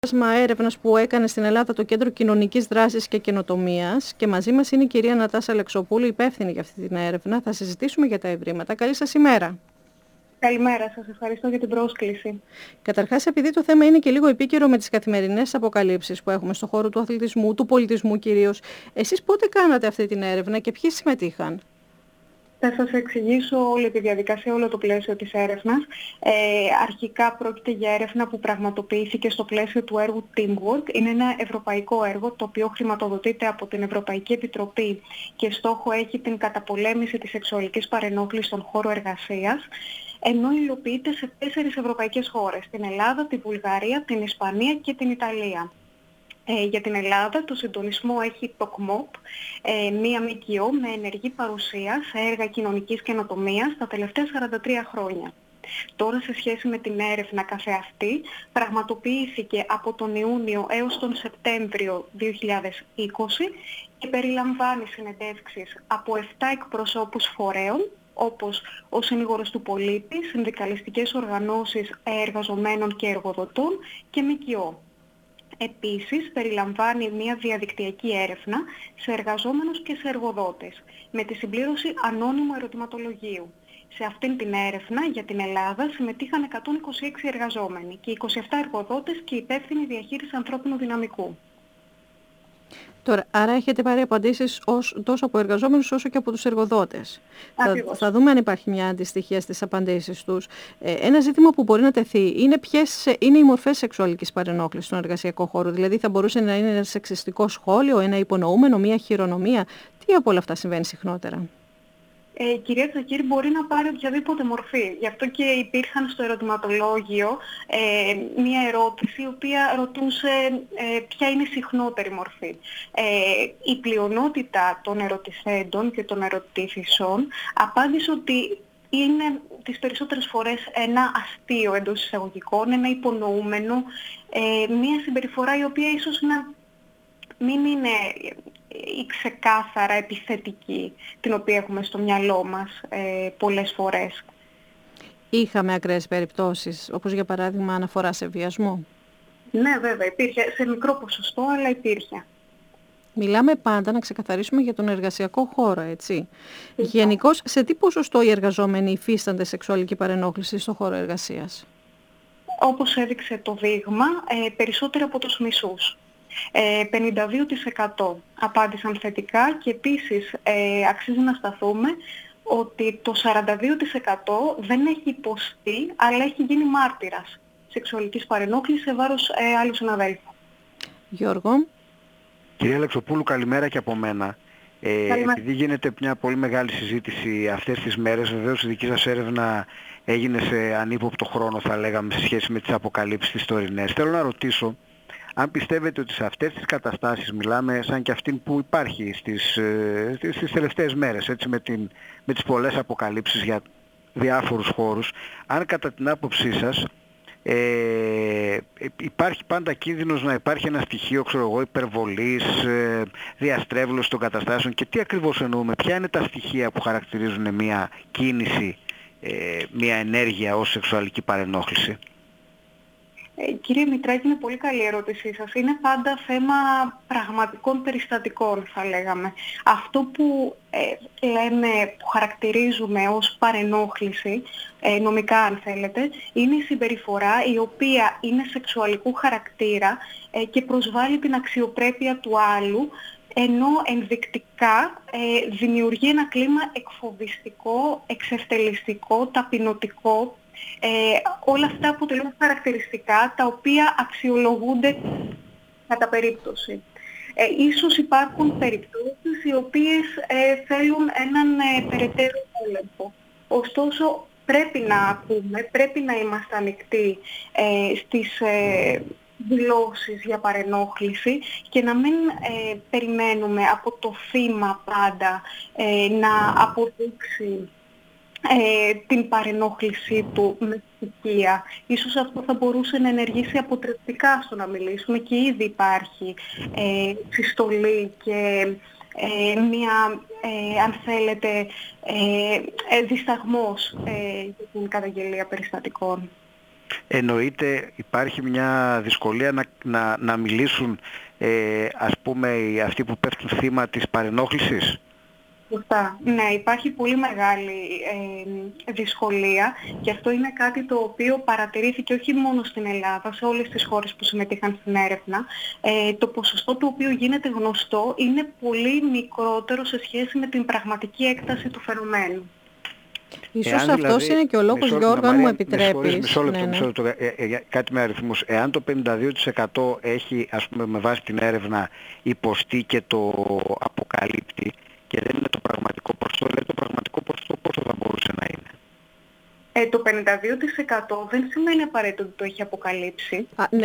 Έρευνας που έκανε στην Ελλάδα το Κέντρο Κοινωνικής Δράσης και Καινοτομίας και μαζί μας είναι η κυρία Νατάσα Αλεξοπούλου, υπεύθυνη για αυτή την έρευνα. Θα συζητήσουμε για τα ευρήματα. Καλή σας ημέρα. Καλημέρα σας, ευχαριστώ για την πρόσκληση. Καταρχάς, επειδή το θέμα είναι και λίγο επίκαιρο με τις καθημερινές αποκαλύψεις που έχουμε στον χώρο του αθλητισμού, του πολιτισμού κυρίως, εσείς πότε κάνατε αυτή την έρευνα και ποιοι συμμετείχαν? Θα σας εξηγήσω όλη τη διαδικασία, όλο το πλαίσιο της έρευνας. Αρχικά πρόκειται για έρευνα που πραγματοποιήθηκε στο πλαίσιο του έργου Teamwork. Είναι ένα ευρωπαϊκό έργο το οποίο χρηματοδοτείται από την Ευρωπαϊκή Επιτροπή και στόχο έχει την καταπολέμηση της σεξουαλικής παρενόχλησης στον χώρο εργασίας, ενώ υλοποιείται σε 4 ευρωπαϊκές χώρες, την Ελλάδα, τη Βουλγαρία, την Ισπανία και την Ιταλία. Για την Ελλάδα το συντονισμό έχει το ΚΜΟΠ, μία ΜΚΟ με ενεργή παρουσία σε έργα κοινωνικής καινοτομίας τα τελευταία 43 χρόνια. Τώρα σε σχέση με την έρευνα καθεαυτή πραγματοποιήθηκε από τον Ιούνιο έως τον Σεπτέμβριο 2020 και περιλαμβάνει συνεντεύξεις από 7 εκπροσώπους φορέων όπως ο Συνήγορος του Πολίτη, συνδικαλιστικές οργανώσεις εργαζομένων και εργοδοτών και ΜΚΟ. Επίσης, περιλαμβάνει μια διαδικτυακή έρευνα σε εργαζόμενους και σε εργοδότες, με τη συμπλήρωση ανώνυμου ερωτηματολογίου. Σε αυτήν την έρευνα για την Ελλάδα συμμετείχαν 126 εργαζόμενοι και 27 εργοδότες και υπεύθυνοι διαχείριση ανθρώπινου δυναμικού. Τώρα, άρα έχετε πάρει απαντήσεις τόσο από εργαζόμενους όσο και από τους εργοδότες. Θα δούμε αν υπάρχει μια αντιστοιχία στις απαντήσεις τους. Ένα ζήτημα που μπορεί να τεθεί είναι ποιες είναι οι μορφές σεξουαλικής παρενόχλησης στον εργασιακό χώρο. Δηλαδή θα μπορούσε να είναι ένα σεξιστικό σχόλιο, ένα υπονοούμενο, μια χειρονομία. Τι από όλα αυτά συμβαίνει συχνότερα? Κυρία Τσακίρη, μπορεί να πάρει οποιαδήποτε μορφή. Γι' αυτό και υπήρχαν στο ερωτηματολόγιο μία ερώτηση η οποία ρωτούσε ποια είναι η συχνότερη μορφή. Η πλειονότητα των ερωτηθέντων και των ερωτήθησεων απάντησε ότι είναι τις περισσότερες φορές ένα αστείο εντός εισαγωγικών, ένα υπονοούμενο, μία συμπεριφορά η οποία ίσως να μην είναι η ξεκάθαρα επιθετική, την οποία έχουμε στο μυαλό μας πολλές φορές. Είχαμε ακραίες περιπτώσεις, όπως για παράδειγμα αναφορά σε βιασμό? Ναι, βέβαια, υπήρχε σε μικρό ποσοστό, αλλά υπήρχε. Μιλάμε πάντα, να ξεκαθαρίσουμε, για τον εργασιακό χώρο, έτσι. Γενικώς, σε τι ποσοστό οι εργαζόμενοι υφίστανται σεξουαλική παρενόχληση στον χώρο εργασίας? Όπως έδειξε το δείγμα, περισσότερο από τους μισούς. 52% απάντησαν θετικά και επίσης αξίζει να σταθούμε ότι το 42% δεν έχει υποστεί, αλλά έχει γίνει μάρτυρας σεξουαλικής παρενόχλησης σε βάρος άλλου συναδέλφου. Γιώργο. Κυρία Αλεξοπούλου, καλημέρα και από μένα. Επειδή γίνεται μια πολύ μεγάλη συζήτηση αυτές τις μέρες, βεβαίως η δική σας έρευνα έγινε σε ανύποπτο χρόνο, θα λέγαμε, σε σχέση με τις αποκαλύψεις τις τωρινές. Θέλω να ρωτήσω αν πιστεύετε ότι σε αυτές τις καταστάσεις, μιλάμε σαν και αυτήν που υπάρχει στις τελευταίες μέρες, έτσι, με τις πολλές αποκαλύψεις για διάφορους χώρους, αν κατά την άποψή σας υπάρχει πάντα κίνδυνος να υπάρχει ένα στοιχείο, ξέρω εγώ, υπερβολής, διαστρέβλωσης των καταστάσεων, και τι ακριβώς εννοούμε, ποια είναι τα στοιχεία που χαρακτηρίζουν μια κίνηση, μια ενέργεια ως σεξουαλική παρενόχληση? Κύριε Μητράκη, είναι πολύ καλή η ερώτησή σας. Είναι πάντα θέμα πραγματικών περιστατικών, θα λέγαμε. Αυτό που που χαρακτηρίζουμε ως παρενόχληση, νομικά αν θέλετε, είναι η συμπεριφορά η οποία είναι σεξουαλικού χαρακτήρα και προσβάλλει την αξιοπρέπεια του άλλου, ενώ ενδεικτικά δημιουργεί ένα κλίμα εκφοβιστικό, εξευτελιστικό, ταπεινωτικό. Όλα αυτά αποτελούν χαρακτηριστικά τα οποία αξιολογούνται κατά περίπτωση. Ίσως υπάρχουν περιπτώσεις οι οποίες θέλουν έναν περαιτέρω έλεγχο. Ωστόσο πρέπει να ακούμε, πρέπει να είμαστε ανοιχτοί στις δηλώσεις για παρενόχληση και να μην περιμένουμε από το θύμα πάντα να αποδείξει την παρενόχλησή του με στοιχεία. Ίσως αυτό θα μπορούσε να ενεργήσει αποτρεπτικά στο να μιλήσουμε, και ήδη υπάρχει συστολή και μία, αν θέλετε, δισταγμός για την καταγγελία περιστατικών. Εννοείται υπάρχει μια δυσκολία να μιλήσουν ας πούμε αυτοί που πέφτουν θύμα της παρενόχλησης. Σωστά. Ναι, υπάρχει πολύ μεγάλη δυσκολία και αυτό είναι κάτι το οποίο παρατηρήθηκε όχι μόνο στην Ελλάδα, σε όλες τις χώρες που συμμετείχαν στην έρευνα. Το ποσοστό το οποίο γίνεται γνωστό είναι πολύ μικρότερο σε σχέση με την πραγματική έκταση του φαινομένου. Ίσως αυτός δηλαδή, είναι και ο λόγος, Γιώργο, αν μου επιτρέπεις. Μισό λεπτό, κάτι με αριθμούς. Εάν το 52% έχει, ας πούμε, με βάση την έρευνα υποστεί και το αποκαλύπτει και δεν είναι το πραγματικό ποσοστό, λέει το πραγματικό ποσοστό πόσο θα μπορούσε να είναι? Το 52% δεν σημαίνει απαραίτητο ότι το έχει αποκαλύψει. Ναι,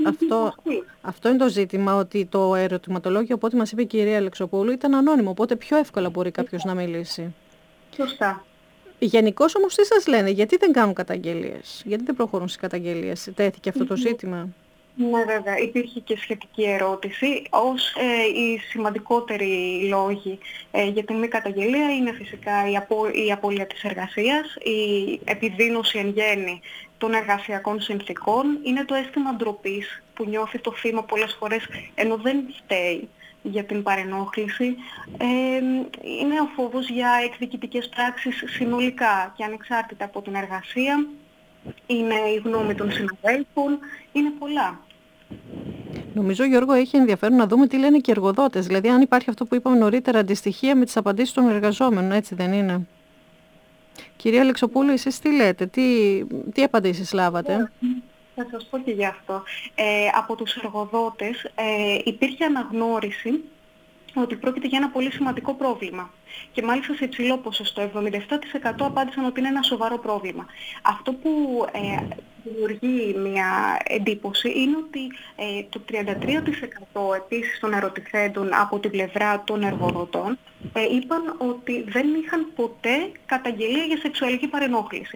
αυτό είναι το ζήτημα, ότι το ερωτηματολόγιο, από ό,τι μας είπε η κυρία Αλεξοπούλου, ήταν ανώνυμο, οπότε πιο εύκολα μπορεί κάποιος να μιλήσει. Σωστά. Γενικώς όμως τι σας λένε, γιατί δεν κάνουν καταγγελίες, γιατί δεν προχωρούν στις καταγγελίες, τέθηκε αυτό το ζήτημα? Ναι, βέβαια. Υπήρχε και σχετική ερώτηση. Οι σημαντικότεροι λόγοι για την μη καταγγελία είναι φυσικά η απώλεια της εργασίας, η επιδείνωση εν γέννη των εργασιακών συνθήκων, είναι το αίσθημα ντροπής που νιώθει το θύμα πολλές φορές ενώ δεν φταίει για την παρενόχληση, είναι ο φόβος για εκδικητικές πράξεις συνολικά και ανεξάρτητα από την εργασία, είναι η γνώμη των συναδέλφων, είναι πολλά. Νομίζω, Γιώργο, έχει ενδιαφέρον να δούμε τι λένε και οι εργοδότες, δηλαδή αν υπάρχει αυτό που είπαμε νωρίτερα, αντιστοιχεία με τις απαντήσεις των εργαζόμενων, έτσι δεν είναι? Κυρία Αλεξοπούλου, εσείς τι λέτε, τι απαντήσεις λάβατε? Θα σας πω και γι' αυτό. Από τους εργοδότες υπήρχε αναγνώριση ότι πρόκειται για ένα πολύ σημαντικό πρόβλημα. Και μάλιστα σε υψηλό ποσοστό, 77% απάντησαν ότι είναι ένα σοβαρό πρόβλημα. Αυτό που δημιουργεί μια εντύπωση είναι ότι το 33% επίσης των ερωτηθέντων από την πλευρά των εργοδοτών είπαν ότι δεν είχαν ποτέ καταγγελία για σεξουαλική παρενόχληση.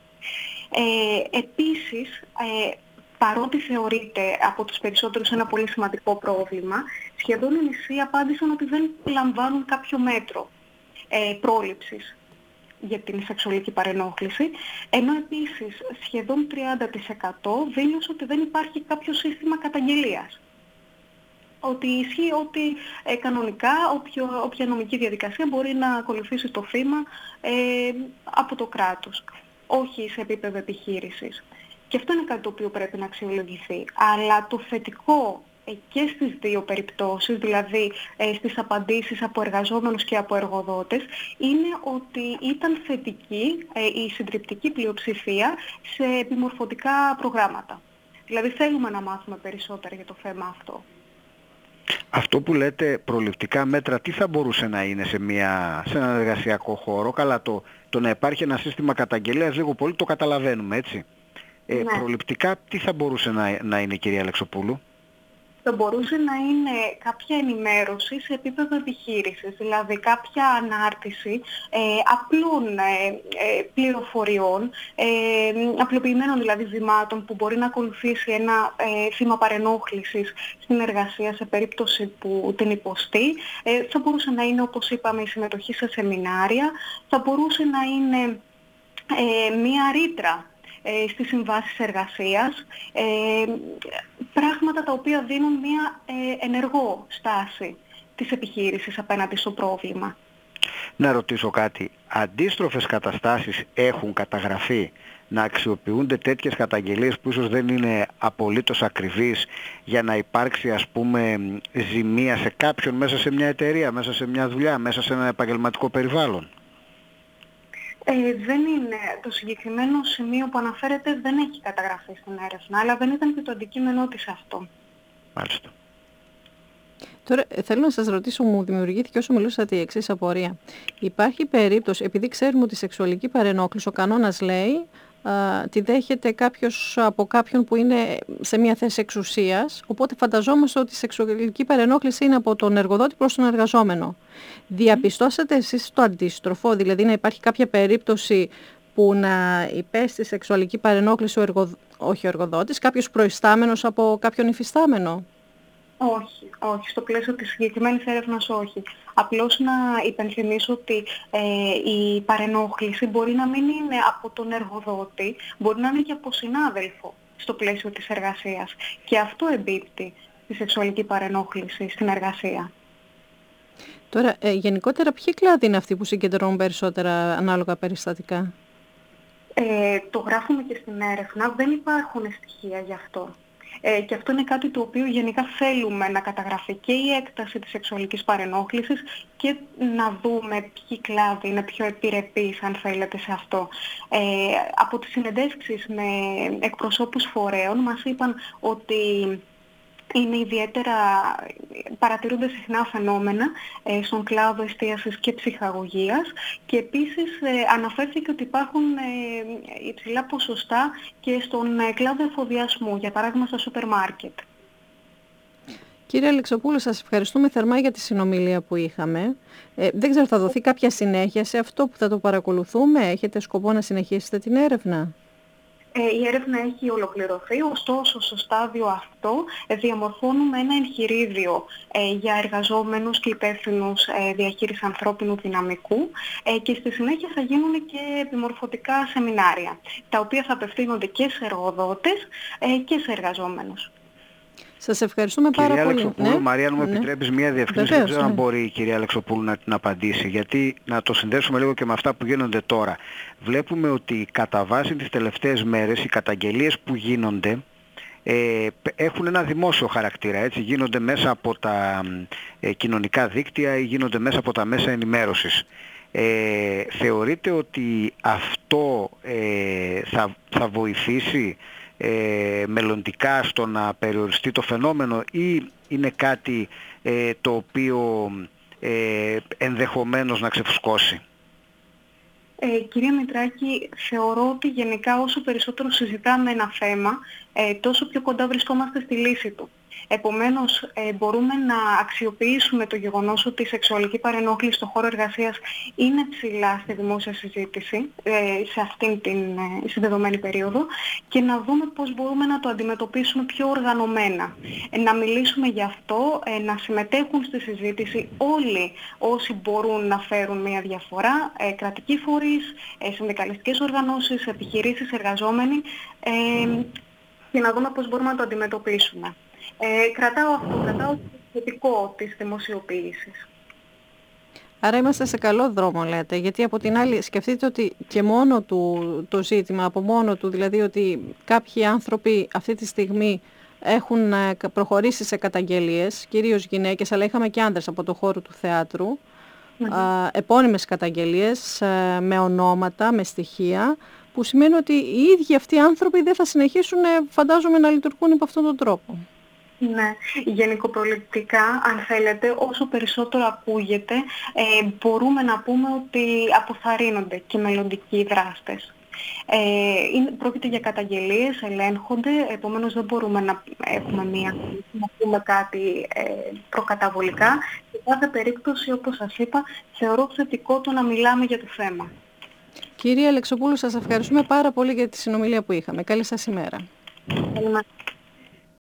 Επίσης, παρότι θεωρείται από τους περισσότερους ένα πολύ σημαντικό πρόβλημα, σχεδόν οι μισοί απάντησαν ότι δεν λαμβάνουν κάποιο μέτρο πρόληψης για την σεξουαλική παρενόχληση, ενώ επίσης σχεδόν 30% δήλωσε ότι δεν υπάρχει κάποιο σύστημα καταγγελίας. Ότι ισχύει ότι κανονικά όποια νομική διαδικασία μπορεί να ακολουθήσει το θύμα από το κράτος, όχι σε επίπεδο επιχείρησης. Και αυτό είναι κάτι το οποίο πρέπει να αξιολογηθεί. Αλλά το θετικό και στις δύο περιπτώσεις, δηλαδή στις απαντήσεις από εργαζόμενους και από εργοδότες, είναι ότι ήταν θετική η συντριπτική πλειοψηφία σε επιμορφωτικά προγράμματα. Δηλαδή θέλουμε να μάθουμε περισσότερα για το θέμα αυτό. Αυτό που λέτε προληπτικά μέτρα, τι θα μπορούσε να είναι σε έναν εργασιακό χώρο? Καλά, το να υπάρχει ένα σύστημα καταγγελίας λίγο πολύ το καταλαβαίνουμε, έτσι. Ναι. Προληπτικά τι θα μπορούσε να είναι, κυρία Αλεξοπούλου? Θα μπορούσε να είναι κάποια ενημέρωση σε επίπεδο επιχείρησης, δηλαδή κάποια ανάρτηση απλών πληροφοριών, απλοποιημένων δηλαδή βημάτων που μπορεί να ακολουθήσει ένα θύμα παρενόχλησης στην εργασία σε περίπτωση που την υποστεί. Θα μπορούσε να είναι, όπως είπαμε, η συμμετοχή σε σεμινάρια, θα μπορούσε να είναι μία ρήτρα στις συμβάσεις εργασίας, πράγματα τα οποία δίνουν μια ενεργό στάση της επιχείρησης απέναντι στο πρόβλημα. Να ρωτήσω κάτι. Αντίστροφες καταστάσεις έχουν καταγραφεί να αξιοποιούνται τέτοιες καταγγελίες που ίσως δεν είναι απολύτως ακριβείς για να υπάρξει, ας πούμε, ζημία σε κάποιον μέσα σε μια εταιρεία, μέσα σε μια δουλειά, μέσα σε ένα επαγγελματικό περιβάλλον? Δεν είναι. Το συγκεκριμένο σημείο που αναφέρεται δεν έχει καταγραφεί στην έρευνα, αλλά δεν ήταν και το αντικείμενό της αυτό. Μάλιστα. Τώρα θέλω να σας ρωτήσω, μου δημιουργήθηκε όσο μιλούσατε η εξής απορία. Υπάρχει περίπτωση, επειδή ξέρουμε ότι η σεξουαλική παρενόχληση, ο κανόνας λέει, τη δέχεται κάποιος από κάποιον που είναι σε μια θέση εξουσίας, οπότε φανταζόμαστε ότι η σεξουαλική παρενόχληση είναι από τον εργοδότη προς τον εργαζόμενο. Διαπιστώσατε εσείς το αντίστροφο, δηλαδή να υπάρχει κάποια περίπτωση που να υπέστη σεξουαλική παρενόχληση όχι ο εργοδότης, κάποιος προϊστάμενος από κάποιον υφιστάμενο? Όχι, όχι. Στο πλαίσιο της συγκεκριμένης έρευνας όχι. Απλώς να υπενθυμίσω ότι η παρενόχληση μπορεί να μην είναι από τον εργοδότη, μπορεί να είναι και από συνάδελφο στο πλαίσιο της εργασίας. Και αυτό εμπίπτει στη σεξουαλική παρενόχληση στην εργασία. Τώρα, γενικότερα, ποιοι κλάδοι είναι αυτοί που συγκεντρώνουν περισσότερα ανάλογα περιστατικά? Το γράφουμε και στην έρευνα, δεν υπάρχουν στοιχεία γι' αυτό. Και αυτό είναι κάτι το οποίο γενικά θέλουμε να καταγραφεί και η έκταση της σεξουαλικής παρενόχλησης και να δούμε ποιοι κλάδοι είναι πιο επιρρεπείς, αν θέλετε, σε αυτό. Από τις συνεντεύξεις με εκπροσώπους φορέων μας είπαν ότι είναι παρατηρούνται συχνά φαινόμενα στον κλάδο εστίασης και ψυχαγωγίας και επίσης αναφέρθηκε ότι υπάρχουν υψηλά ποσοστά και στον κλάδο εφοδιασμού, για παράδειγμα στα σούπερ μάρκετ. Κύριε Αλεξοπούλου, σας ευχαριστούμε θερμά για τη συνομιλία που είχαμε. Δεν ξέρω, θα δοθεί κάποια συνέχεια σε αυτό που θα το παρακολουθούμε? Έχετε σκοπό να συνεχίσετε την έρευνα? Η έρευνα έχει ολοκληρωθεί, ωστόσο στο στάδιο αυτό διαμορφώνουμε ένα εγχειρίδιο για εργαζόμενους και υπεύθυνους διαχείρισης ανθρώπινου δυναμικού και στη συνέχεια θα γίνουν και επιμορφωτικά σεμινάρια, τα οποία θα απευθύνονται και σε εργοδότες και σε εργαζόμενους. Σας ευχαριστούμε πάρα πολύ. Κυρία Αλεξοπούλου, Μαρία, αν μου επιτρέπεις μία διευκρίνηση, δεν ξέρω αν μπορεί η κυρία Αλεξοπούλου να την απαντήσει, γιατί να το συνδέσουμε λίγο και με αυτά που γίνονται τώρα. Βλέπουμε ότι κατά βάση τις τελευταίες μέρες οι καταγγελίες που γίνονται έχουν ένα δημόσιο χαρακτήρα, έτσι, γίνονται μέσα από τα κοινωνικά δίκτυα ή γίνονται μέσα από τα μέσα ενημέρωσης. Θεωρείτε ότι αυτό θα βοηθήσει μελλοντικά στο να περιοριστεί το φαινόμενο ή είναι κάτι το οποίο ενδεχομένως να ξεφουσκώσει? Κυρία Μητράκη, θεωρώ ότι γενικά όσο περισσότερο συζητάμε ένα θέμα, τόσο πιο κοντά βρισκόμαστε στη λύση του. Επομένως, μπορούμε να αξιοποιήσουμε το γεγονός ότι η σεξουαλική παρενόχληση στον χώρο εργασίας είναι ψηλά στη δημόσια συζήτηση σε αυτήν την συνδεδομένη περίοδο και να δούμε πώς μπορούμε να το αντιμετωπίσουμε πιο οργανωμένα. Να μιλήσουμε γι' αυτό, να συμμετέχουν στη συζήτηση όλοι όσοι μπορούν να φέρουν μια διαφορά, κρατικοί φορείς, συνδικαλιστικές οργανώσεις, επιχειρήσεις, εργαζόμενοι και να δούμε πώς μπορούμε να το αντιμετωπίσουμε. Κρατάω το θετικό της δημοσιοποίησης. Άρα είμαστε σε καλό δρόμο, λέτε, γιατί από την άλλη σκεφτείτε ότι και μόνο του το ζήτημα, από μόνο του, δηλαδή ότι κάποιοι άνθρωποι αυτή τη στιγμή έχουν προχωρήσει σε καταγγελίες, κυρίως γυναίκες, αλλά είχαμε και άντρες από το χώρο του θεάτρου, επώνυμες καταγγελίες με ονόματα, με στοιχεία, που σημαίνει ότι οι ίδιοι αυτοί οι άνθρωποι δεν θα συνεχίσουν, φαντάζομαι, να λειτουργούν υπό αυτόν τον τρόπο. Ναι, γενικοπροληπτικά, αν θέλετε, όσο περισσότερο ακούγεται, μπορούμε να πούμε ότι αποθαρρύνονται και μελλοντικοί δράστες. Πρόκειται για καταγγελίες, ελέγχονται, επομένως δεν μπορούμε να έχουμε να πούμε κάτι προκαταβολικά. Σε κάθε περίπτωση, όπως σας είπα, θεωρώ θετικό το να μιλάμε για το θέμα. Κυρία Αλεξοπούλου, σας ευχαριστούμε πάρα πολύ για τη συνομιλία που είχαμε. Καλή σας ημέρα. Καλημέρα.